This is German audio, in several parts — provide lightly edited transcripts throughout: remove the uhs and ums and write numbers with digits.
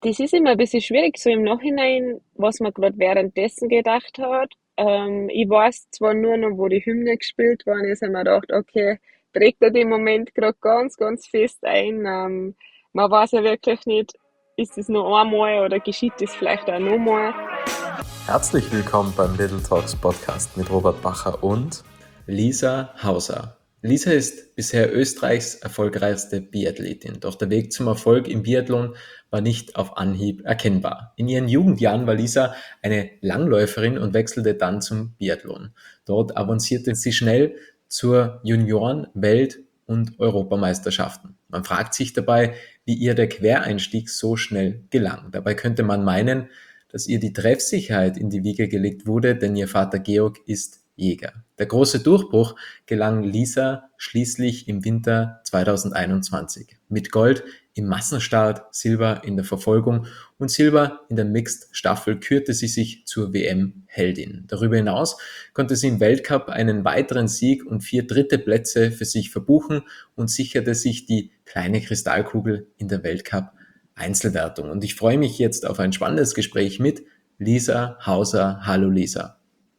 Das ist immer ein bisschen schwierig, so im Nachhinein, was man gerade währenddessen gedacht hat. Ich weiß zwar nur noch, wo die Hymne gespielt worden ist, habe mir gedacht, okay, trägt er den Moment gerade ganz, ganz fest ein. Man weiß ja wirklich nicht, ist es nur einmal oder geschieht das vielleicht auch nochmal. Herzlich willkommen beim Little Talks Podcast mit Robert Bacher und Lisa Hauser. Lisa ist bisher Österreichs erfolgreichste Biathletin, doch der Weg zum Erfolg im Biathlon war nicht auf Anhieb erkennbar. In ihren Jugendjahren war Lisa eine Langläuferin und wechselte dann zum Biathlon. Dort avancierte sie schnell zur Junioren-, Welt- und Europameisterschaften. Man fragt sich dabei, wie ihr der Quereinstieg so schnell gelang. Dabei könnte man meinen, dass ihr die Treffsicherheit in die Wiege gelegt wurde, denn ihr Vater Georg ist Jäger. Der große Durchbruch gelang Lisa schließlich im Winter 2021 mit Gold im Massenstart, Silber in der Verfolgung und Silber in der Mixed-Staffel kürte sie sich zur WM-Heldin. Darüber hinaus konnte sie im Weltcup einen weiteren Sieg und 4 dritte Plätze für sich verbuchen und sicherte sich die kleine Kristallkugel in der Weltcup-Einzelwertung. Und ich freue mich jetzt auf ein spannendes Gespräch mit Lisa Hauser. Hallo Lisa.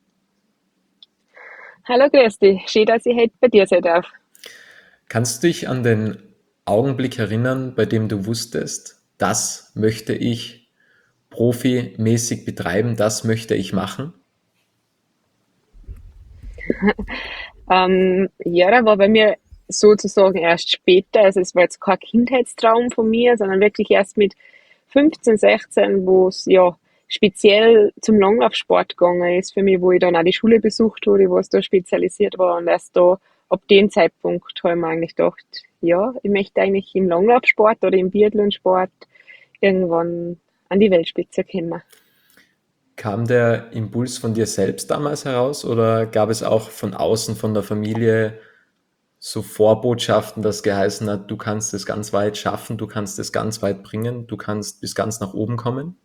Hallo Christi, schön, dass ich heute bei dir sein darf. Kannst du dich an den Augenblick erinnern, bei dem du wusstest, das möchte ich profimäßig betreiben, das möchte ich machen? Ja, da war bei mir sozusagen erst später, also es war jetzt kein Kindheitstraum von mir, sondern wirklich erst mit 15, 16, wo es ja speziell zum Langlaufsport gegangen ist für mich, wo ich dann auch die Schule besucht habe, wo es da spezialisiert war und erst da ab dem Zeitpunkt habe ich mir eigentlich gedacht, ja, ich möchte eigentlich im Langlaufsport oder im Biathlonsport irgendwann an die Weltspitze kommen. Kam der Impuls von dir selbst damals heraus oder gab es auch von außen, von der Familie so Vorbotschaften, das geheißen hat, du kannst es ganz weit schaffen, du kannst es ganz weit bringen, du kannst bis ganz nach oben kommen?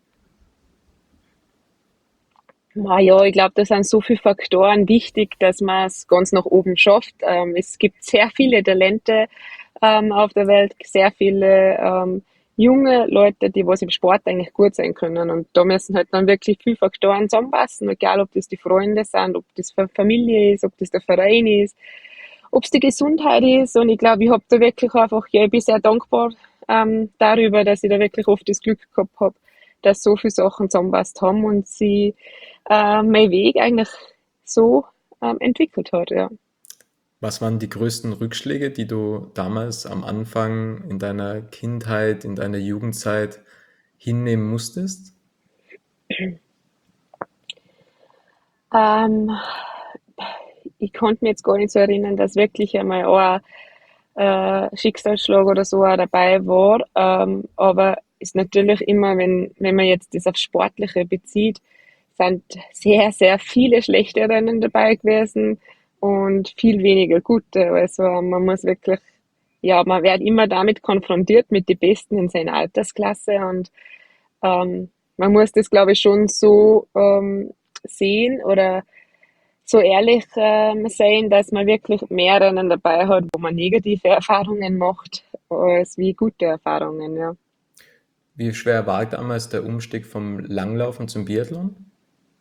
Ja, ich glaube, da sind so viele Faktoren wichtig, dass man es ganz nach oben schafft. Es gibt sehr viele Talente auf der Welt, sehr viele junge Leute, die was im Sport eigentlich gut sein können. Und da müssen halt dann wirklich viele Faktoren zusammenpassen, egal ob das die Freunde sind, ob das Familie ist, ob das der Verein ist, ob es die Gesundheit ist. Und ich glaube, ich habe da wirklich einfach, ja, ich bin sehr dankbar darüber, dass ich da wirklich oft das Glück gehabt habe, dass so viele Sachen zusammenpasst haben und sie mein Weg eigentlich so entwickelt hat, ja. Was waren die größten Rückschläge, die du damals am Anfang in deiner Kindheit, in deiner Jugendzeit hinnehmen musstest? Ähm, Ich konnte mich jetzt gar nicht so erinnern, dass wirklich einmal ein Schicksalsschlag oder so auch dabei war. Aber ist natürlich immer, wenn man jetzt das auf Sportliche bezieht, sind sehr, sehr viele schlechte Rennen dabei gewesen und viel weniger gute. Also man muss wirklich, ja, man wird immer damit konfrontiert mit den Besten in seiner Altersklasse und man muss das, glaube ich, schon so sehen oder so ehrlich sein, dass man wirklich mehr Rennen dabei hat, wo man negative Erfahrungen macht, als wie gute Erfahrungen, ja. Wie schwer war damals der Umstieg vom Langlaufen zum Biathlon?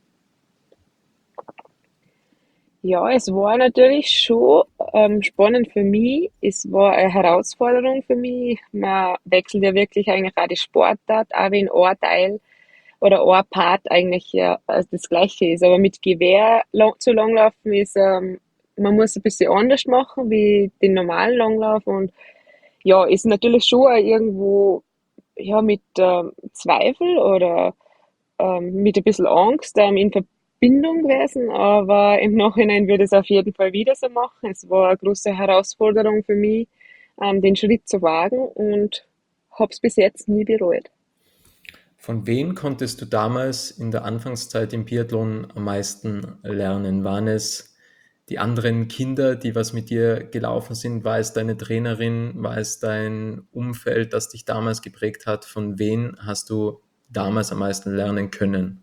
Ja, es war natürlich schon spannend für mich. Es war eine Herausforderung für mich. Man wechselt ja wirklich eigentlich auch die Sportart, auch wenn ein Teil oder ein Part eigentlich ja das Gleiche ist. Aber mit Gewehr zu langlaufen ist, man muss ein bisschen anders machen wie den normalen Langlauf und ja, ist natürlich schon auch irgendwo ja mit Zweifel oder mit ein bisschen Angst in Verbindung gewesen, aber im Nachhinein würde ich es auf jeden Fall wieder so machen. Es war eine große Herausforderung für mich, den Schritt zu wagen und habe es bis jetzt nie bereut. Von wem konntest du damals in der Anfangszeit im Biathlon am meisten lernen? Waren es die anderen Kinder, die was mit dir gelaufen sind? War es deine Trainerin? War es dein Umfeld, das dich damals geprägt hat? Von wem hast du damals am meisten lernen können?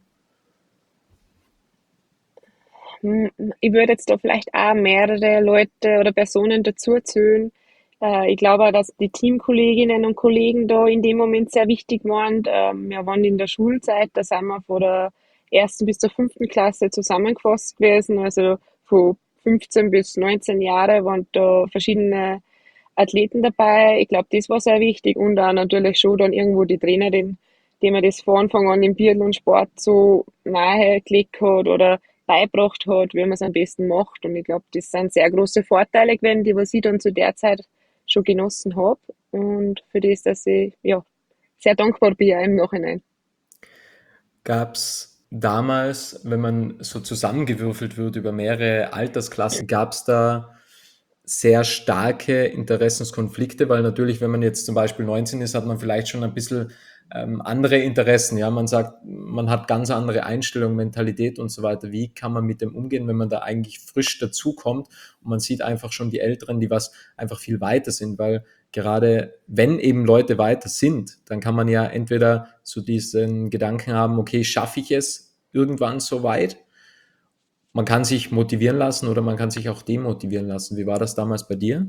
Ich würde jetzt da vielleicht auch mehrere Leute oder Personen dazu zählen. Ich glaube auch, dass die Teamkolleginnen und Kollegen da in dem Moment sehr wichtig waren. Wir waren in der Schulzeit, da sind wir von der ersten bis zur fünften Klasse zusammengefasst gewesen. Also von 15 bis 19 Jahre waren da verschiedene Athleten dabei. Ich glaube, das war sehr wichtig und auch natürlich schon dann irgendwo die Trainerin, die mir das von Anfang an im Biathlon-Sport so nahe gelegt hat oder beigebracht hat, wie man es am besten macht. Und ich glaube, das sind sehr große Vorteile gewesen, die was ich dann zu der Zeit schon genossen habe und für das, dass ich ja sehr dankbar bin auch im Nachhinein. Gab es damals, wenn man so zusammengewürfelt wird über mehrere Altersklassen, gab es da sehr starke Interessenskonflikte, weil natürlich, wenn man jetzt zum Beispiel 19 ist, hat man vielleicht schon ein bisschen andere Interessen. Ja, man sagt, man hat ganz andere Einstellungen, Mentalität und so weiter. Wie kann man mit dem umgehen, wenn man da eigentlich frisch dazukommt und man sieht einfach schon die Älteren, die was einfach viel weiter sind, weil gerade wenn eben Leute weiter sind, dann kann man ja entweder so diesen Gedanken haben, okay, schaffe ich es irgendwann so weit? Man kann sich motivieren lassen oder man kann sich auch demotivieren lassen. Wie war das damals bei dir?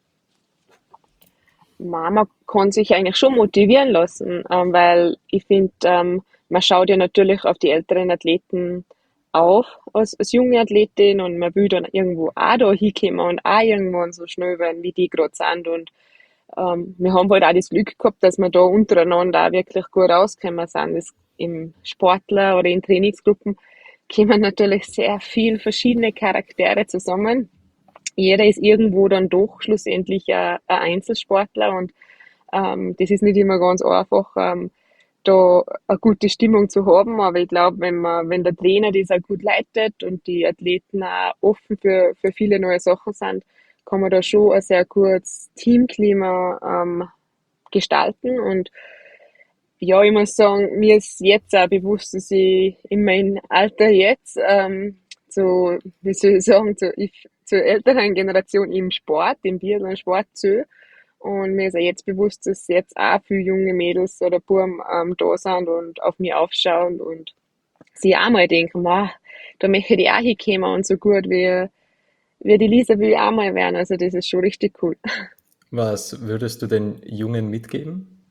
Man kann sich eigentlich schon motivieren lassen, weil ich finde, man schaut ja natürlich auf die älteren Athleten auf als junge Athletin und man will dann irgendwo auch da hinkommen und auch irgendwann so schnell werden, wie die gerade sind. Und wir haben halt auch das Glück gehabt, dass wir da untereinander auch wirklich gut rausgekommen sind. Das im Sportler oder in Trainingsgruppen kommen natürlich sehr viel verschiedene Charaktere zusammen. Jeder ist irgendwo dann doch schlussendlich ein Einzelsportler und das ist nicht immer ganz einfach, da eine gute Stimmung zu haben. Aber ich glaube, wenn der Trainer das auch gut leitet und die Athleten auch offen für viele neue Sachen sind, kann man da schon ein sehr gutes Teamklima gestalten. Und ja, ich muss sagen, mir ist jetzt auch bewusst, dass ich in meinem Alter jetzt wie soll ich sagen, zur älteren Generation im Sport, im Biathlon-Sport zähle. Und mir ist auch jetzt bewusst, dass jetzt auch viele junge Mädels oder Buben da sind und auf mich aufschauen und sich auch mal denken, wow, da möchte ich auch hinkommen und so gut wie die Lisa will ich auch mal werden. Also das ist schon richtig cool. Was würdest du den Jungen mitgeben?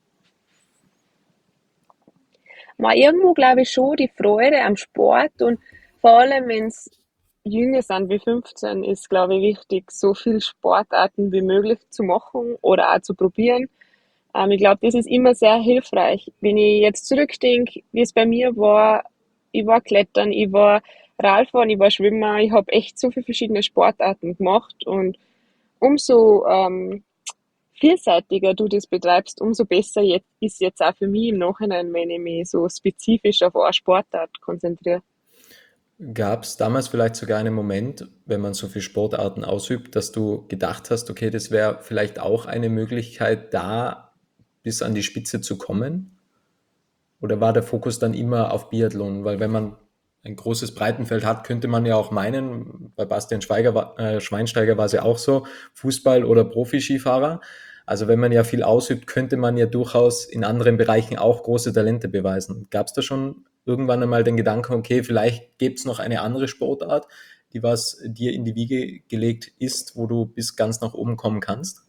Mal irgendwo glaube ich schon die Freude am Sport und vor allem, wenn es jünger sind wie 15, ist, glaube ich, wichtig, so viel Sportarten wie möglich zu machen oder auch zu probieren. Ich glaube, das ist immer sehr hilfreich. Wenn ich jetzt zurückdenke, wie es bei mir war, ich war Klettern, ich war Radfahren, ich war Schwimmer, ich habe echt so viele verschiedene Sportarten gemacht und umso vielseitiger du das betreibst, umso besser ist jetzt auch für mich im Nachhinein, wenn ich mich so spezifisch auf eine Sportart konzentriere. Gab es damals vielleicht sogar einen Moment, wenn man so viele Sportarten ausübt, dass du gedacht hast, okay, das wäre vielleicht auch eine Möglichkeit, da bis an die Spitze zu kommen? Oder war der Fokus dann immer auf Biathlon? Weil wenn man ein großes Breitenfeld hat, könnte man ja auch meinen, bei Bastian Schweinsteiger war es ja auch so, Fußball- oder Profiskifahrer. Also wenn man ja viel ausübt, könnte man ja durchaus in anderen Bereichen auch große Talente beweisen. Gab es da schon irgendwann einmal den Gedanken, okay, vielleicht gibt es noch eine andere Sportart, die was dir in die Wiege gelegt ist, wo du bis ganz nach oben kommen kannst?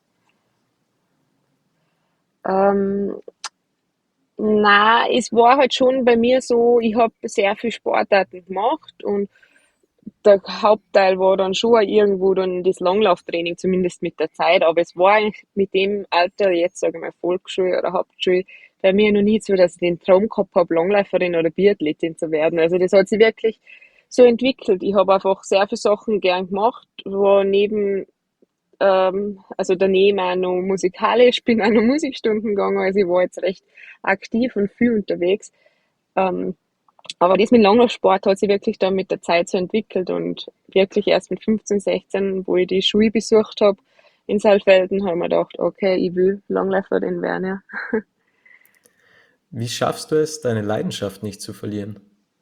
Ähm, na, es war halt schon bei mir so, ich habe sehr viel Sportarten gemacht und der Hauptteil war dann schon auch irgendwo dann das Langlauftraining, zumindest mit der Zeit. Aber es war eigentlich mit dem Alter, jetzt sage ich mal Volksschule oder Hauptschule, bei mir noch nie so, dass ich den Traum gehabt habe, Langläuferin oder Biathletin zu werden. Also das hat sich wirklich so entwickelt. Ich habe einfach sehr viele Sachen gern gemacht, war also daneben auch noch musikalisch, bin auch noch Musikstunden gegangen, also ich war jetzt recht aktiv und viel unterwegs. Ähm, aber das mit Langlaufsport hat sich wirklich dann mit der Zeit so entwickelt und wirklich erst mit 15, 16, wo ich die Schule besucht habe in Saalfelden, habe ich mir gedacht, okay, ich will Langläuferin werden, ja. Wie schaffst du es, deine Leidenschaft nicht zu verlieren?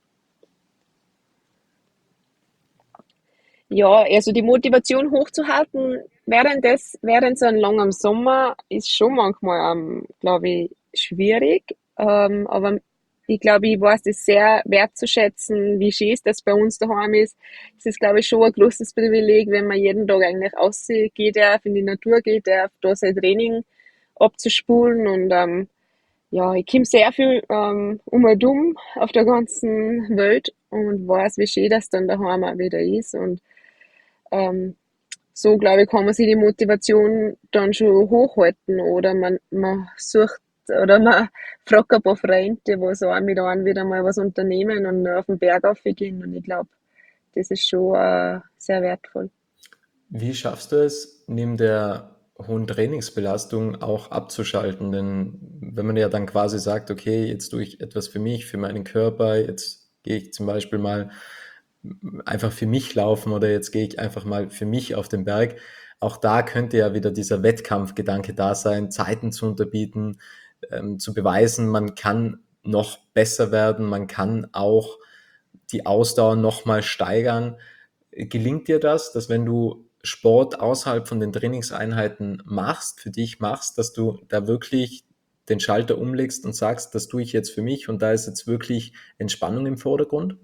Ja, also die Motivation hochzuhalten während so einem langen Sommer ist schon manchmal, glaube ich, schwierig. Aber ich glaube, ich weiß das sehr wertzuschätzen, wie schön es das bei uns daheim ist. Es ist, glaube ich, schon ein großes Privileg, wenn man jeden Tag eigentlich rausgehen darf, in die Natur gehen darf, da sein Training abzuspulen und ja, ich komme sehr viel um und um auf der ganzen Welt und weiß, wie schön das dann daheim auch wieder ist und ähm, so, glaube ich, kann man sich die Motivation dann schon hochhalten oder man sucht oder man fragt ein paar Freunde, die so auch mit einem wieder mal was unternehmen und auf den Berg raufgehen und ich glaube, das ist schon sehr wertvoll. Wie schaffst du es, neben der hohen Trainingsbelastung auch abzuschalten? Denn wenn man ja dann quasi sagt, okay, jetzt tue ich etwas für mich, für meinen Körper, jetzt gehe ich zum Beispiel mal einfach für mich laufen oder jetzt gehe ich einfach mal für mich auf den Berg. Auch da könnte ja wieder dieser Wettkampfgedanke da sein, Zeiten zu unterbieten, zu beweisen, man kann noch besser werden, man kann auch die Ausdauer noch mal steigern. Gelingt dir das, dass wenn du Sport außerhalb von den Trainingseinheiten machst, für dich machst, dass du da wirklich den Schalter umlegst und sagst, das tue ich jetzt für mich und da ist jetzt wirklich Entspannung im Vordergrund?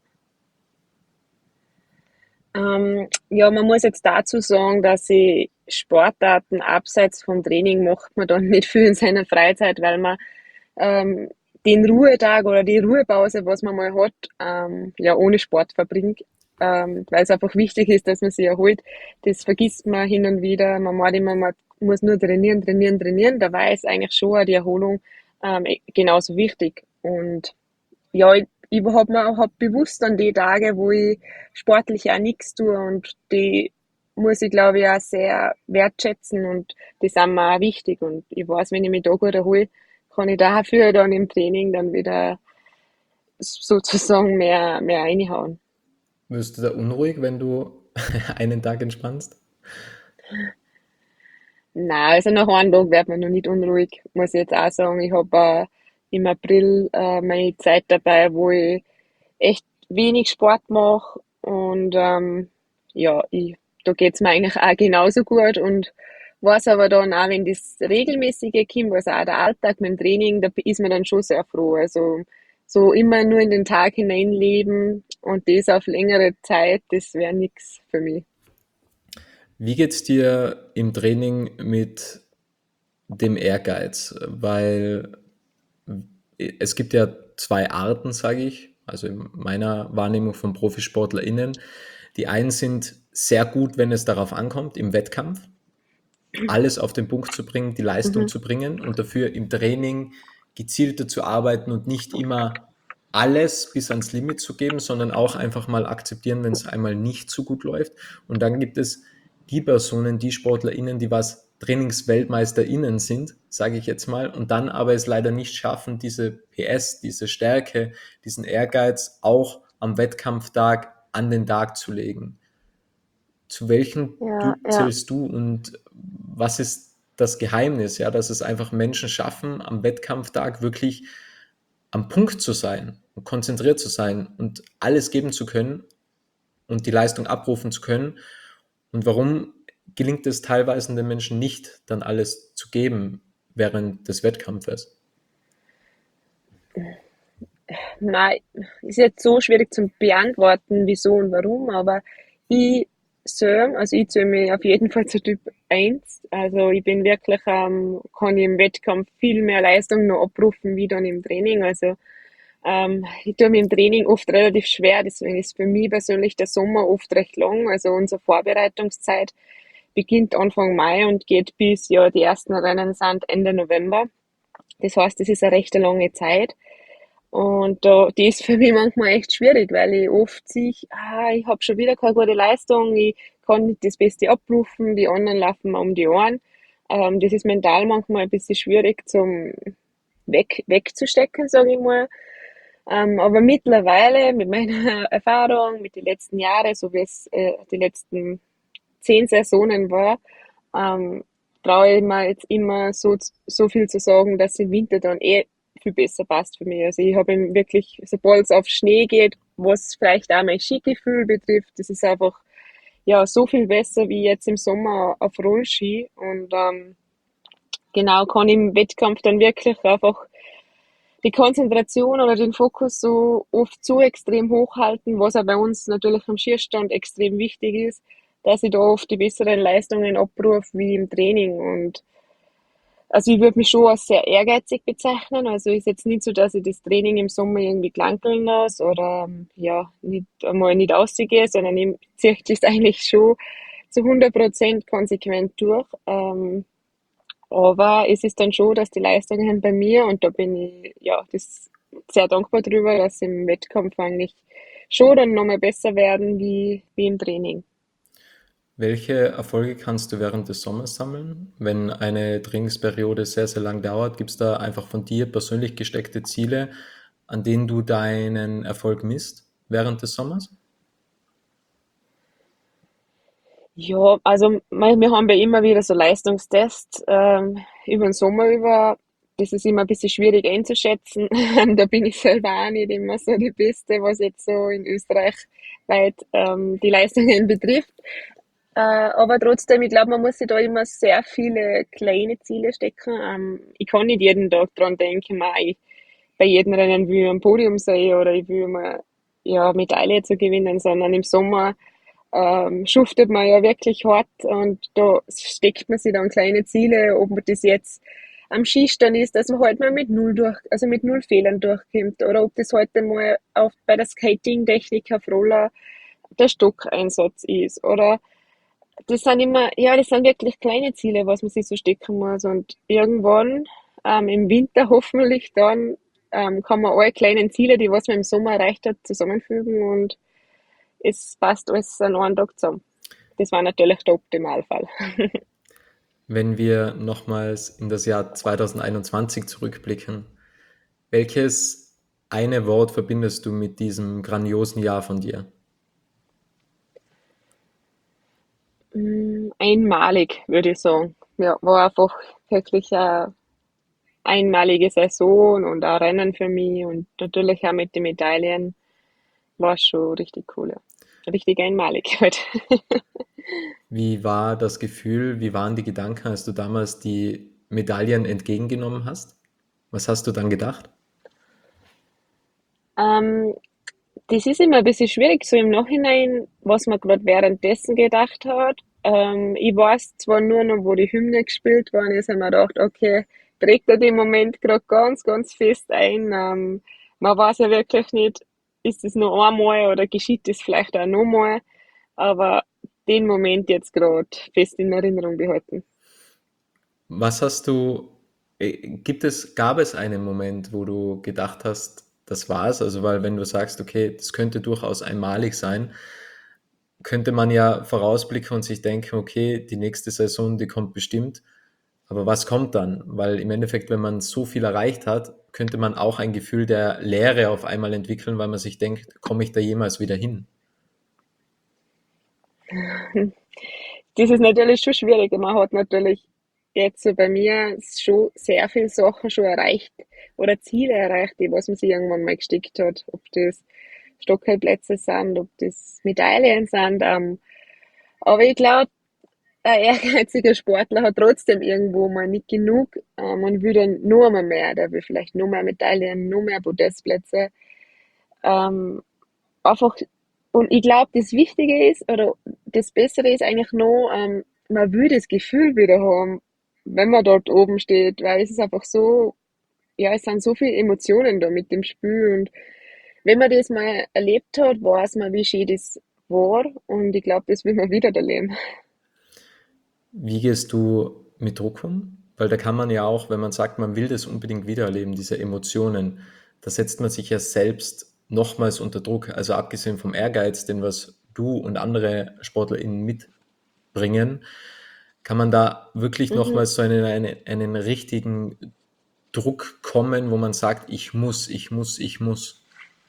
Ja, man muss jetzt dazu sagen, dass ich Sportarten abseits vom Training macht man dann nicht viel in seiner Freizeit, weil man ähm, den Ruhetag oder die Ruhepause, was man mal hat, ja ohne Sport verbringt, weil es einfach wichtig ist, dass man sich erholt. Das vergisst man hin und wieder. Man meint immer, man muss nur trainieren, trainieren, trainieren. Dabei ist eigentlich schon auch die Erholung genauso wichtig. Und ja, ich hab bewusst an die Tage, wo ich sportlich auch nichts tue und die muss ich glaube ich auch sehr wertschätzen und die sind mir auch wichtig und ich weiß, wenn ich mich da gut erhole, kann ich dafür dann im Training dann wieder sozusagen mehr reinhauen. Wirst du da unruhig, wenn du einen Tag entspannst? Nein, also nach einem Tag wird man noch nicht unruhig, muss ich jetzt auch sagen. Ich habe im April meine Zeit dabei, wo ich echt wenig Sport mache und ja, da geht's mir eigentlich auch genauso gut und weiß aber dann auch, wenn das Regelmäßige kommt, also auch der Alltag mit dem Training, da ist man dann schon sehr froh. Also so immer nur in den Tag hineinleben und das auf längere Zeit, das wäre nix für mich. Wie geht's dir im Training mit dem Ehrgeiz? Weil es gibt ja zwei Arten, sage ich, also in meiner Wahrnehmung von ProfisportlerInnen. Die einen sind sehr gut, wenn es darauf ankommt, im Wettkampf alles auf den Punkt zu bringen, die Leistung Mhm. zu bringen und dafür im Training gezielter zu arbeiten und nicht immer alles bis ans Limit zu geben, sondern auch einfach mal akzeptieren, wenn es einmal nicht so gut läuft. Und dann gibt es die Personen, die SportlerInnen, die was TrainingsweltmeisterInnen sind, sage ich jetzt mal, und dann aber es leider nicht schaffen, diese PS, diese Stärke, diesen Ehrgeiz auch am Wettkampftag an den Tag zu legen. Zu welchen Ja, Typ ja. zählst du und was ist das Geheimnis, ja, dass es einfach Menschen schaffen, am Wettkampftag wirklich am Punkt zu sein und konzentriert zu sein und alles geben zu können und die Leistung abrufen zu können? Und warum gelingt es teilweise den Menschen nicht, dann alles zu geben während des Wettkampfes? Nein, ist jetzt so schwierig zu beantworten, wieso und warum, aber ich also ich zähle mich auf jeden Fall zu Typ 1. Also ich bin wirklich, kann ich im Wettkampf viel mehr Leistung noch abrufen wie dann im Training. Also ich tue mir im Training oft relativ schwer, deswegen ist für mich persönlich der Sommer oft recht lang. Also unsere Vorbereitungszeit beginnt Anfang Mai und geht bis ja die ersten Rennen sind Ende November. Das heißt, das ist eine recht lange Zeit. Und die ist für mich manchmal echt schwierig, weil ich oft sehe, ich habe schon wieder keine gute Leistung, ich kann nicht das Beste abrufen, die anderen laufen mir um die Ohren. Das ist mental manchmal ein bisschen schwierig zum wegzustecken, sage ich mal. Aber mittlerweile mit meiner Erfahrung, mit den letzten Jahren, so wie es die letzten 10 Saisonen war, traue ich mir jetzt immer so viel zu sagen, dass im Winter dann viel besser passt für mich. Also ich habe wirklich, sobald es auf Schnee geht, was vielleicht auch mein Skigefühl betrifft, das ist einfach ja so viel besser wie jetzt im Sommer auf Rollski und genau kann ich im Wettkampf dann wirklich einfach die Konzentration oder den Fokus so oft so extrem hochhalten, was auch bei uns natürlich am Schießstand extrem wichtig ist, dass ich da oft die besseren Leistungen abrufe wie im Training. Und also ich würde mich schon als sehr ehrgeizig bezeichnen. Also ist jetzt nicht so, dass ich das Training im Sommer irgendwie klankeln lasse oder ja, nicht einmal nicht rausgehe, sondern ich ziehe das eigentlich schon zu 100% konsequent durch. Aber es ist dann schon, dass die Leistungen bei mir, und da bin ich ja das sehr dankbar drüber, dass im Wettkampf eigentlich schon dann nochmal besser werden wie im Training. Welche Erfolge kannst du während des Sommers sammeln? Wenn eine Trainingsperiode sehr, sehr lang dauert, gibt es da einfach von dir persönlich gesteckte Ziele, an denen du deinen Erfolg misst während des Sommers? Ja, also wir haben ja immer wieder so Leistungstests über den Sommer über. Das ist immer ein bisschen schwierig einzuschätzen. Da bin ich selber auch nicht immer so die Beste, was jetzt so in Österreich weit die Leistungen betrifft. Aber trotzdem, ich glaube, man muss sich da immer sehr viele kleine Ziele stecken. Ich kann nicht jeden Tag dran denken, bei jedem Rennen will ich am Podium sein oder ich will mal ja, Medaille zu gewinnen, sondern im Sommer schuftet man ja wirklich hart und da steckt man sich dann kleine Ziele, ob man das jetzt am Skistand ist, dass man halt mal also mit null Fehlern durchkommt oder ob das heute mal auch bei der Skating-Technik auf Roller der Stockeinsatz ist oder das sind immer, ja, das sind wirklich kleine Ziele, was man sich so stecken muss. Und irgendwann, im Winter hoffentlich dann, kann man alle kleinen Ziele, die was man im Sommer erreicht hat, zusammenfügen und es passt alles an einen Tag zusammen. Das war natürlich der Optimalfall. Wenn wir nochmals in das Jahr 2021 zurückblicken, welches eine Wort verbindest du mit diesem grandiosen Jahr von dir? Einmalig, würde ich sagen. Ja, war einfach wirklich eine einmalige Saison und ein Rennen für mich und natürlich auch mit den Medaillen war schon richtig cool. Ja. Richtig einmalig halt. Wie war das Gefühl, wie waren die Gedanken, als du damals die Medaillen entgegengenommen hast? Was hast du dann gedacht? Ähm, Das ist immer ein bisschen schwierig, so im Nachhinein, was man gerade währenddessen gedacht hat. Ich weiß zwar nur noch, wo die Hymne gespielt worden ist, und mir gedacht, okay, trägt er den Moment gerade ganz, ganz fest ein. Man weiß ja wirklich nicht, ist es noch einmal oder geschieht das vielleicht auch nochmal, aber den Moment jetzt gerade fest in Erinnerung behalten. Was hast du, gab es einen Moment, wo du gedacht hast, das war's? Also, weil wenn du sagst, okay, das könnte durchaus einmalig sein, könnte man ja vorausblicken und sich denken, okay, die nächste Saison, die kommt bestimmt. Aber was kommt dann? Weil im Endeffekt, wenn man so viel erreicht hat, könnte man auch ein Gefühl der Leere auf einmal entwickeln, weil man sich denkt, komme ich da jemals wieder hin? Das ist natürlich schon schwierig. Man hat natürlich jetzt so bei mir schon sehr viele Sachen schon erreicht oder Ziele erreicht, die was man sich irgendwann mal gesteckt hat. Ob das Stockholmplätze sind, ob das Medaillen sind. Aber ich glaube, ein ehrgeiziger Sportler hat trotzdem irgendwo mal nicht genug und will dann nur einmal mehr. Der will vielleicht nur mehr Medaillen, nur mehr Podestplätze. Ähm, einfach, und ich glaube, das Wichtige ist, oder das Bessere ist eigentlich noch, man will das Gefühl wieder haben, wenn man dort oben steht, weil es ist einfach so, ja, es sind so viele Emotionen da mit dem Spiel und wenn man das mal erlebt hat, weiß man, wie schön das war und ich glaube, das will man wieder erleben. Wie gehst du mit Druck um? Weil da kann man ja auch, wenn man sagt, man will das unbedingt wiedererleben, diese Emotionen, da setzt man sich ja selbst nochmals unter Druck. Also abgesehen vom Ehrgeiz, den was du und andere SportlerInnen mitbringen, kann man da wirklich Mhm. nochmals so einen richtigen Druck kommen, wo man sagt, ich muss, ich muss, ich muss.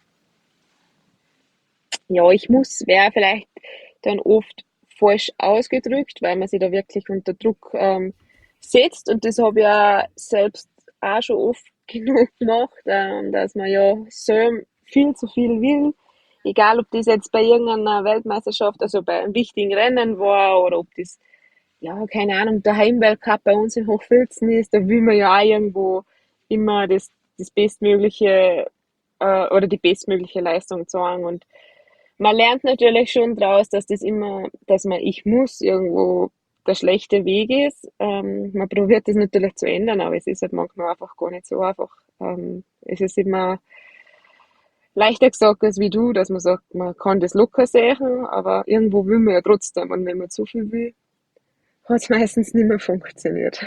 Ja, ich muss, wäre vielleicht dann oft falsch ausgedrückt, weil man sich da wirklich unter Druck setzt. Und das habe ich ja selbst auch schon oft genug gemacht, dass man ja so viel zu viel will. Egal, ob das jetzt bei irgendeiner Weltmeisterschaft, also bei einem wichtigen Rennen war oder ob das, ja, keine Ahnung, der Heimweltcup bei uns in Hochfilzen ist, da will man ja auch irgendwo immer das bestmögliche oder die bestmögliche Leistung zeigen. Und man lernt natürlich schon draus, dass das immer, dass man ich muss irgendwo der schlechte Weg ist. Man probiert das natürlich zu ändern, aber es ist halt manchmal einfach gar nicht so einfach. Es ist immer leichter gesagt als wie du, dass man sagt, man kann das locker sehen, aber irgendwo will man ja trotzdem. Und wenn man zu viel will, hat es meistens nicht mehr funktioniert.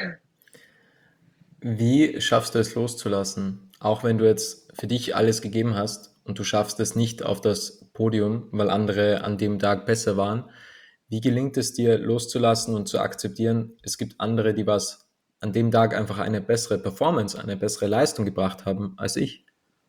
Wie schaffst du es loszulassen? Auch wenn du jetzt für dich alles gegeben hast und du schaffst es nicht auf das Podium, weil andere an dem Tag besser waren. Wie gelingt es dir loszulassen und zu akzeptieren, es gibt andere, die was an dem Tag einfach eine bessere Performance, eine bessere Leistung gebracht haben als ich?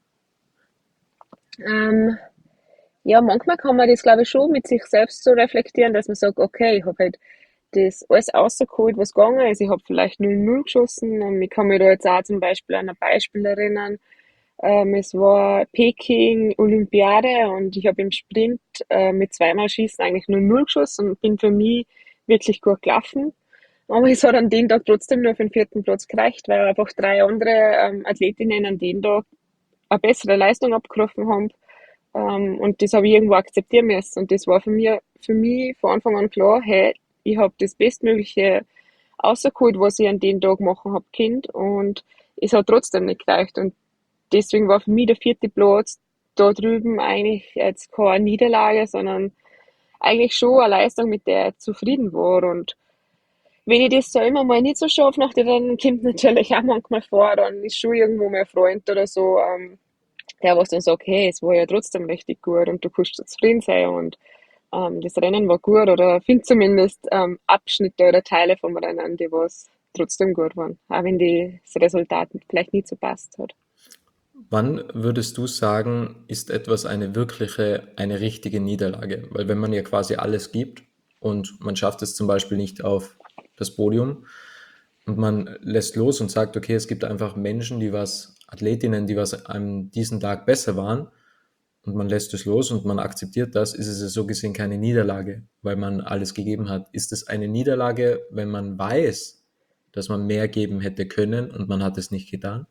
Ähm, ja, manchmal kann man das, glaube ich, schon mit sich selbst so reflektieren, dass man sagt, okay, ich habe halt das alles rausgeholt, was gegangen ist. Ich habe vielleicht 0-0 geschossen. Ich kann mich da jetzt auch zum Beispiel an ein Beispiel erinnern. Es war Peking Olympiade und ich habe im Sprint mit zweimal Schießen eigentlich 0-0 geschossen und bin für mich wirklich gut gelaufen. Aber es hat an dem Tag trotzdem nur für den vierten Platz gereicht, weil einfach drei andere Athletinnen an dem Tag eine bessere Leistung abgerufen haben. Und das habe ich irgendwo akzeptieren müssen. Und das war für mich von Anfang an klar, hey, ich habe das Bestmögliche rausgeholt, was ich an dem Tag machen habe Kind. Und es hat trotzdem nicht gereicht. Und deswegen war für mich der vierte Platz da drüben eigentlich jetzt keine Niederlage, sondern eigentlich schon eine Leistung, mit der ich zufrieden war. Und wenn ich das so immer mal nicht so schaffe nach den Rennen, kommt natürlich auch manchmal vor, dann ist schon irgendwo mein Freund oder so, der was dann sagt, hey, es war ja trotzdem richtig gut und du kannst zufrieden sein und das Rennen war gut oder finde zumindest Abschnitte oder Teile vom Rennen, die was trotzdem gut waren, auch wenn das Resultat vielleicht nicht so passt hat. Wann würdest du sagen, ist etwas eine wirkliche, eine richtige Niederlage? Weil wenn man ja quasi alles gibt und man schafft es zum Beispiel nicht auf das Podium und man lässt los und sagt, okay, es gibt einfach Menschen, die was, Athletinnen, die was an diesem Tag besser waren und man lässt es los und man akzeptiert das, ist es ja so gesehen keine Niederlage, weil man alles gegeben hat. Ist es eine Niederlage, wenn man weiß, dass man mehr geben hätte können und man hat es nicht getan?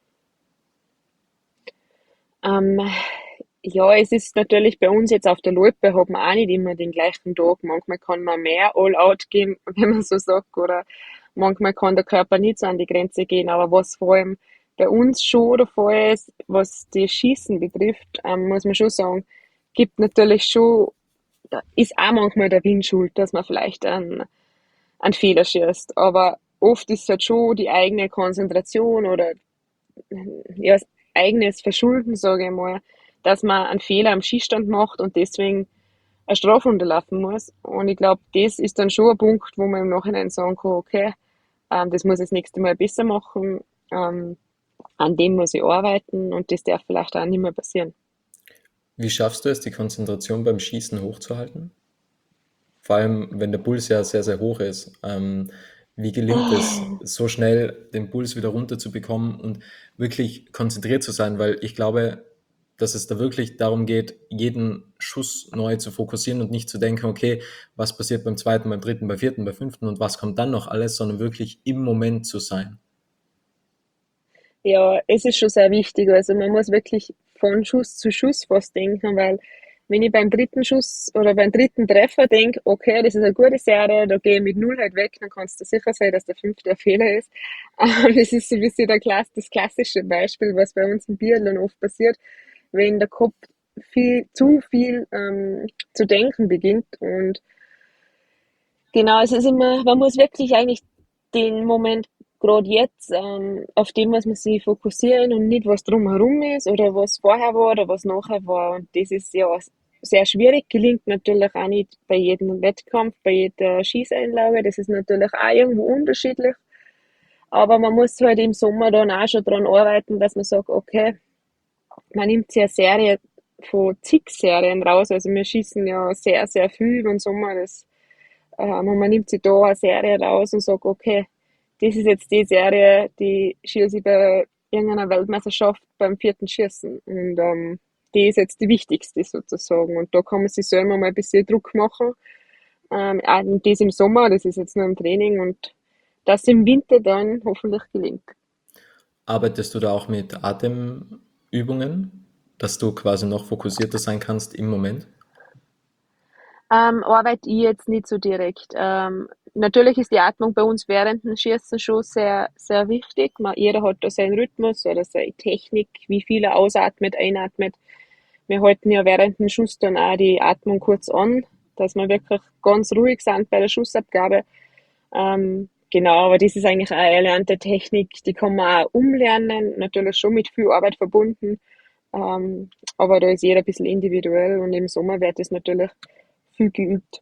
Ähm, ja, es ist natürlich bei uns jetzt auf der Loipe hat man auch nicht immer den gleichen Tag. Manchmal kann man mehr All-Out gehen, wenn man so sagt, oder manchmal kann der Körper nicht so an die Grenze gehen. Aber was vor allem bei uns schon der Fall ist, was die Schießen betrifft, muss man schon sagen, gibt natürlich schon, da ist auch manchmal der Wind schuld, dass man vielleicht einen Fehler schießt. Aber oft ist es halt schon die eigene Konzentration oder ja, eigenes Verschulden, sage ich mal, dass man einen Fehler am Schießstand macht und deswegen eine Strafe unterlaufen muss. Und ich glaube, das ist dann schon ein Punkt, wo man im Nachhinein sagen kann, okay, das muss ich das nächste Mal besser machen, ähm, an dem muss ich arbeiten und das darf vielleicht auch nicht mehr passieren. Wie schaffst du es, die Konzentration beim Schießen hochzuhalten? Vor allem, wenn der Puls ja sehr, sehr hoch ist. Wie gelingt es, so schnell den Puls wieder runterzubekommen und wirklich konzentriert zu sein? Weil ich glaube, dass es da wirklich darum geht, jeden Schuss neu zu fokussieren und nicht zu denken, okay, was passiert beim zweiten, beim dritten, beim vierten, beim fünften und was kommt dann noch alles, sondern wirklich im Moment zu sein. Ja, es ist schon sehr wichtig. Also man muss wirklich von Schuss zu Schuss fast denken, weil wenn ich beim dritten Schuss oder beim dritten Treffer denke, okay, das ist eine gute Serie, da gehe ich mit null halt weg, dann kannst du sicher sein, dass der fünfte ein Fehler ist. Das ist so ein bisschen das klassische Beispiel, was bei uns im Biathlon oft passiert, wenn der Kopf zu viel zu denken beginnt. Und genau, es ist immer, man muss wirklich eigentlich den Moment gerade jetzt, auf den muss man sich fokussieren und nicht, was drumherum ist oder was vorher war oder was nachher war. Und das ist ja sehr schwierig, gelingt natürlich auch nicht bei jedem Wettkampf, bei jeder Schießeinlage. Das ist natürlich auch irgendwo unterschiedlich. Aber man muss halt im Sommer dann auch schon dran arbeiten, dass man sagt, okay, man nimmt sich eine Serie von zig Serien raus. Also wir schießen ja sehr, sehr viel im Sommer. Und man nimmt sich da eine Serie raus und sagt, okay, das ist jetzt die Serie, die schieße ich bei irgendeiner Weltmeisterschaft beim vierten Schießen. Und die ist jetzt die wichtigste sozusagen. Und da kann man sich selber mal ein bisschen Druck machen. Auch das im Sommer, das ist jetzt nur im Training und das im Winter dann hoffentlich gelingt. Arbeitest du da auch mit Atemübungen, dass du quasi noch fokussierter sein kannst im Moment? Arbeite ich jetzt nicht so direkt. Natürlich ist die Atmung bei uns während dem Schießen schon sehr, sehr wichtig. Jeder hat da seinen Rhythmus oder seine Technik, wie viel er ausatmet, einatmet. Wir halten ja während dem Schuss dann auch die Atmung kurz an, dass wir wirklich ganz ruhig sind bei der Schussabgabe. Genau, aber das ist eigentlich eine erlernte Technik, die kann man auch umlernen, natürlich schon mit viel Arbeit verbunden. Aber da ist jeder ein bisschen individuell und im Sommer wird das natürlich viel geübt.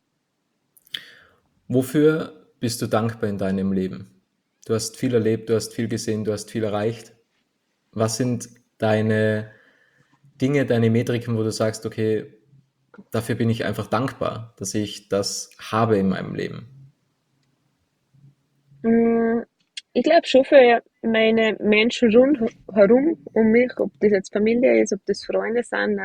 Wofür bist du dankbar in deinem Leben? Du hast viel erlebt, du hast viel gesehen, du hast viel erreicht. Was sind deine Dinge, deine Metriken, wo du sagst, okay, dafür bin ich einfach dankbar, dass ich das habe in meinem Leben? Mm, Ich glaube schon für meine Menschen rundherum um mich, ob das jetzt Familie ist, ob das Freunde sind,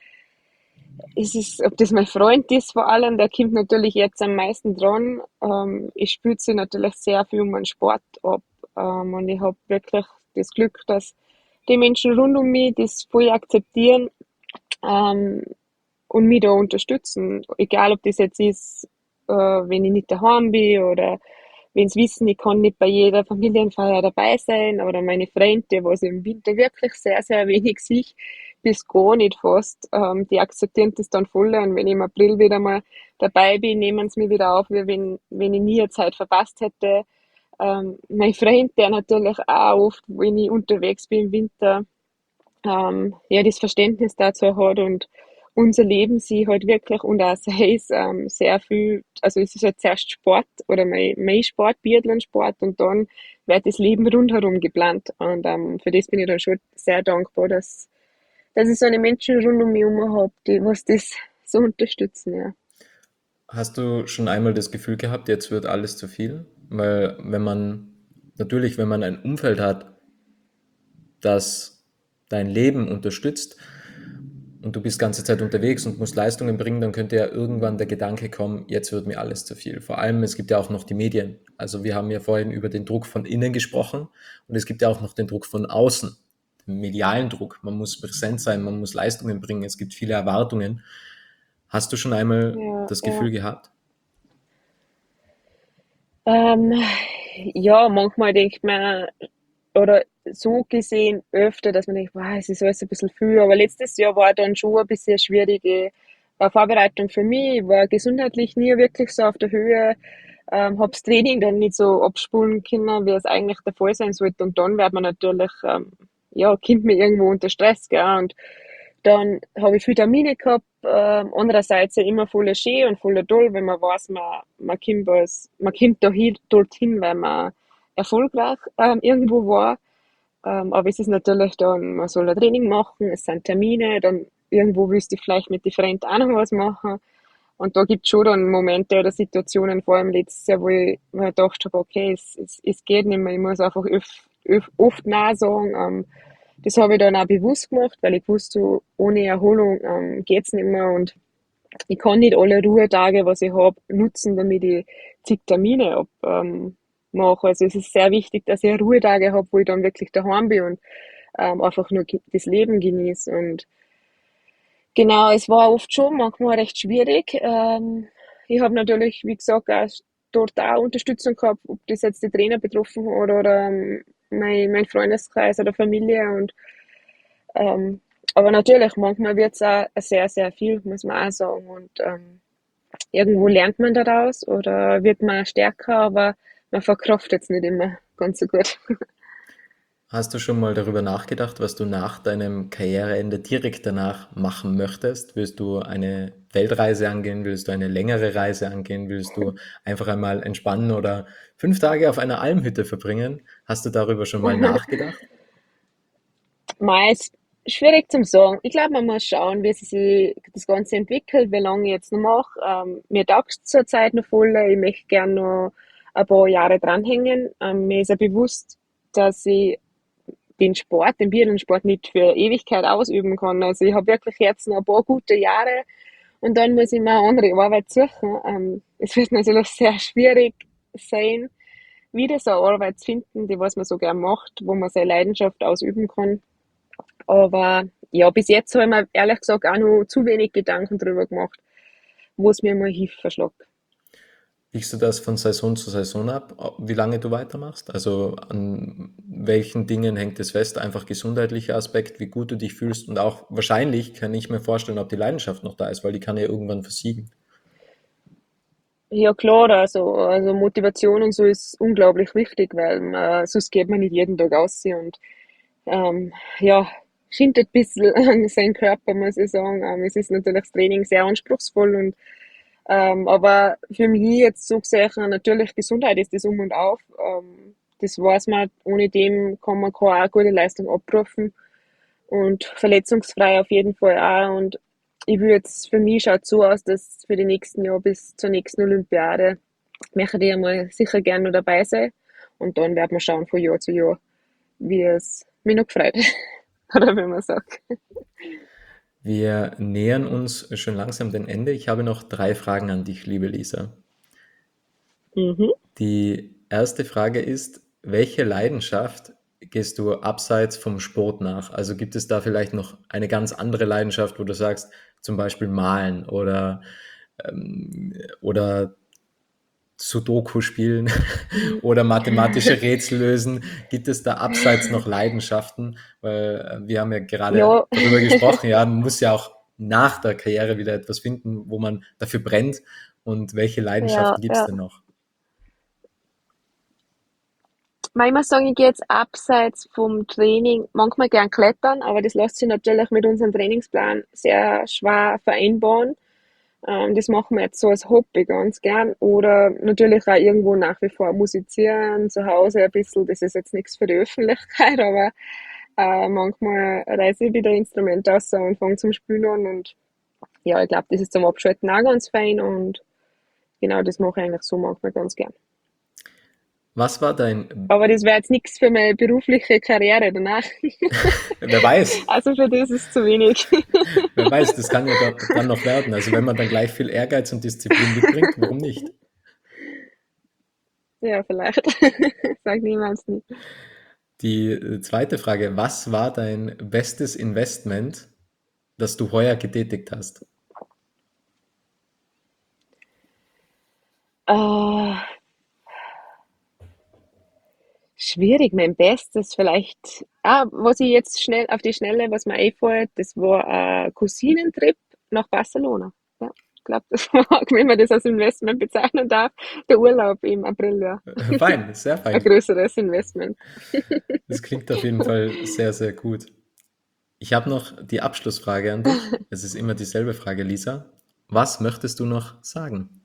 ob das mein Freund ist vor allem, der kommt natürlich jetzt am meisten dran. Ich spiele sie natürlich sehr viel um meinen Sport ab. Und ich habe wirklich das Glück, dass die Menschen rund um mich das voll akzeptieren ähm, und mich da unterstützen. Egal, ob das jetzt ist, wenn ich nicht daheim bin oder wenn sie wissen, ich kann nicht bei jeder Familienfeier dabei sein oder meine Freunde, was ich im Winter wirklich sehr, sehr wenig sehe, bis gar nicht fast, die akzeptieren das dann voll und wenn ich im April wieder mal dabei bin, nehmen sie mich wieder auf, wie wenn ich nie eine Zeit verpasst hätte. Mein Freund, der natürlich auch oft, wenn ich unterwegs bin im Winter, ja, das Verständnis dazu hat und unser Leben sie halt wirklich und auch sei es sehr viel, also es ist halt zuerst Sport oder mein Sport, Biathlon-Sport und dann wird das Leben rundherum geplant und für das bin ich dann schon sehr dankbar, dass ich so eine Menschen rund um mich herum habe, die was das so unterstützen, ja. Hast du schon einmal das Gefühl gehabt, jetzt wird alles zu viel? Weil natürlich, wenn man ein Umfeld hat, das dein Leben unterstützt und du bist ganze Zeit unterwegs und musst Leistungen bringen, dann könnte ja irgendwann der Gedanke kommen, jetzt wird mir alles zu viel. Vor allem, es gibt ja auch noch die Medien. Also wir haben ja vorhin über den Druck von innen gesprochen und es gibt ja auch noch den Druck von außen, den medialen Druck. Man muss präsent sein, man muss Leistungen bringen, es gibt viele Erwartungen. Hast du schon einmal Ja, das ja. Gefühl gehabt? Ähm, ja, manchmal denkt man, oder so gesehen öfter, dass man denkt, wow, es ist alles ein bisschen viel. Aber letztes Jahr war dann schon ein bisschen schwierige Vorbereitung für mich. Ich war gesundheitlich nie wirklich so auf der Höhe, habe das Training dann nicht so abspulen können, wie es eigentlich der Fall sein sollte. Und dann wird man natürlich, ja, kommt man irgendwo unter Stress, gell? Und dann habe ich viel Termine gehabt, andererseits ja immer voll schön und voll toll, wenn man weiß, man kommt dorthin, weil man erfolgreich irgendwo war. Aber es ist natürlich dann, man soll ein Training machen, es sind Termine, dann irgendwo willst du vielleicht mit den Freunden auch noch was machen. Und da gibt es schon dann Momente oder Situationen, vor allem letztes Jahr, wo ich mir gedacht habe, okay, es geht nicht mehr, ich muss einfach oft Nein sagen. Das habe ich dann auch bewusst gemacht, weil ich wusste, so, ohne Erholung geht's nicht mehr und ich kann nicht alle Ruhetage, was ich habe, nutzen, damit ich zig Termine mache. Also es ist sehr wichtig, dass ich Ruhetage habe, wo ich dann wirklich daheim bin und einfach nur das Leben genieße. Und genau, es war oft schon manchmal recht schwierig. Ich habe natürlich, wie gesagt, auch dort auch Unterstützung gehabt, ob das jetzt die Trainer betroffen hat oder mein Freundeskreis oder Familie. Und aber natürlich, manchmal wird es auch sehr, sehr viel, muss man auch sagen. Und irgendwo lernt man daraus oder wird man stärker, aber man verkraftet es nicht immer ganz so gut. Hast du schon mal darüber nachgedacht, was du nach deinem Karriereende direkt danach machen möchtest? Willst du eine Weltreise angehen? Willst du eine längere Reise angehen? Willst du einfach einmal entspannen oder 5 Tage auf einer Almhütte verbringen? Hast du darüber schon mal nachgedacht? Mei, ist schwierig zum sagen. Ich glaube, man muss schauen, wie sich das Ganze entwickelt, wie lange ich jetzt noch mache. Mir taugt es zurzeit noch voll. Ich möchte gerne noch ein paar Jahre dranhängen. Mir ist ja bewusst, dass ich den Biathlonsport nicht für Ewigkeit ausüben kann. Also ich habe wirklich jetzt noch ein paar gute Jahre und dann muss ich mir eine andere Arbeit suchen. Es wird natürlich sehr schwierig sein, wieder so eine Arbeit zu finden, die was man so gern macht, wo man seine Leidenschaft ausüben kann. Aber ja, bis jetzt habe ich mir ehrlich gesagt auch noch zu wenig Gedanken darüber gemacht, wo es mir mal Hilfe verschlägt. Wiegst du das von Saison zu Saison ab, wie lange du weitermachst? Also an welchen Dingen hängt es fest? Einfach gesundheitlicher Aspekt, wie gut du dich fühlst und auch wahrscheinlich kann ich mir vorstellen, ob die Leidenschaft noch da ist, weil die kann ja irgendwann versiegen. Ja klar, also Motivation und so ist unglaublich wichtig, weil sonst geht man nicht jeden Tag aus und ähm, ja, schindet ein bisschen an seinen Körper, muss ich sagen. Es ist natürlich das Training sehr anspruchsvoll und aber für mich jetzt so gesehen, natürlich Gesundheit ist das Um und Auf. Das weiß man, ohne dem kann man keine auch gute Leistung abrufen und verletzungsfrei auf jeden Fall auch. Und ich würde jetzt, für mich schaut so aus, dass für die nächsten Jahre bis zur nächsten Olympiade möchte ich einmal sicher gerne noch dabei sein. Und dann werden wir schauen von Jahr zu Jahr, wie es mich noch gefreut. Oder wie man sagt. Wir nähern uns schon langsam dem Ende. Ich habe noch 3 Fragen an dich, liebe Lisa. Mhm. Die erste Frage ist, welche Leidenschaft gehst du abseits vom Sport nach? Also gibt es da vielleicht noch eine ganz andere Leidenschaft, wo du sagst, zum Beispiel malen oder Sudoku spielen oder mathematische Rätsel lösen? Gibt es da abseits noch Leidenschaften? Weil wir haben ja gerade Ja, darüber gesprochen, ja, man muss ja auch nach der Karriere wieder etwas finden, wo man dafür brennt. Und welche ja, Leidenschaften gibt es ja. denn noch? Manchmal sagen, ich gehe jetzt abseits vom Training manchmal gern klettern, aber das lässt sich natürlich mit unserem Trainingsplan sehr schwer vereinbaren. Das machen wir jetzt so als Hobby ganz gern. Oder natürlich auch irgendwo nach wie vor musizieren, zu Hause ein bisschen. Das ist jetzt nichts für die Öffentlichkeit, aber manchmal reiße ich wieder ein Instrument aus und fange zum Spielen an. Und ja, ich glaube, das ist zum Abschalten auch ganz fein. Und genau das mache ich eigentlich so manchmal ganz gern. Was war dein, Aber das wäre jetzt nichts für meine berufliche Karriere danach. wer weiß, Also für das ist zu wenig. wer weiß, das kann ja dann noch werden. Also wenn man dann gleich viel Ehrgeiz und Disziplin mitbringt, warum nicht? Ja, vielleicht. Sag niemals nie. Die zweite Frage, was war dein bestes Investment, das du heuer getätigt hast? Äh, schwierig, mein Bestes vielleicht. Was ich jetzt schnell auf die Schnelle, was mir einfällt, das war ein Cousinentrip nach Barcelona. Ja, ich glaube, das war, wenn man das als Investment bezeichnen darf, der Urlaub im April, ja. Fein, sehr Ein fein. größeres Investment. Das klingt auf jeden Fall sehr, sehr gut. Ich habe noch die Abschlussfrage an dich. Es ist immer dieselbe Frage, Lisa. Was möchtest du noch sagen?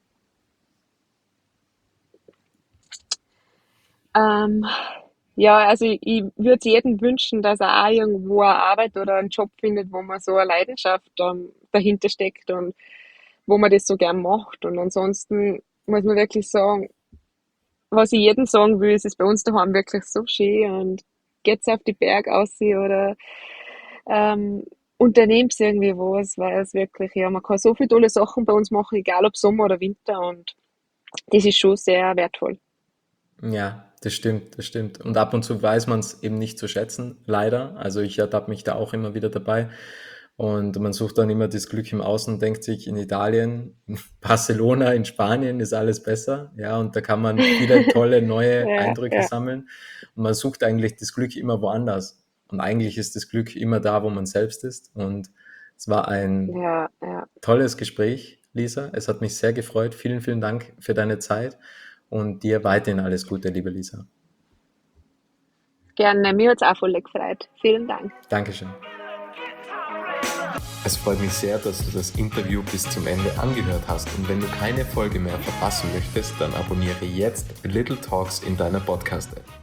Ähm, ja, also ich würde es jedem wünschen, dass er auch irgendwo eine Arbeit oder einen Job findet, wo man so eine Leidenschaft dahinter steckt und wo man das so gern macht. Und ansonsten muss man wirklich sagen, was ich jedem sagen will, es ist bei uns daheim wirklich so schön und geht's auf die Berg aus oder ähm, unternehmt irgendwie was, weil es wirklich, ja, man kann so viele tolle Sachen bei uns machen, egal ob Sommer oder Winter und das ist schon sehr wertvoll. Ja, das stimmt, das stimmt. Und ab und zu weiß man es eben nicht zu schätzen, leider. Also ich ertappe mich da auch immer wieder dabei. Und man sucht dann immer das Glück im Außen, denkt sich, in Italien, in Barcelona, in Spanien ist alles besser. Ja, und da kann man viele tolle neue Ja, Eindrücke ja, sammeln. Und man sucht eigentlich das Glück immer woanders. Und eigentlich ist das Glück immer da, wo man selbst ist. Und es war ein ja, ja. tolles Gespräch, Lisa. Es hat mich sehr gefreut. Vielen, vielen Dank für deine Zeit und dir weiterhin alles Gute, liebe Lisa. Gerne, mir hat's auch voll gefreut. Vielen Dank. Dankeschön. Es freut mich sehr, dass du das Interview bis zum Ende angehört hast und wenn du keine Folge mehr verpassen möchtest, dann abonniere jetzt Little Talks in deiner Podcast-App.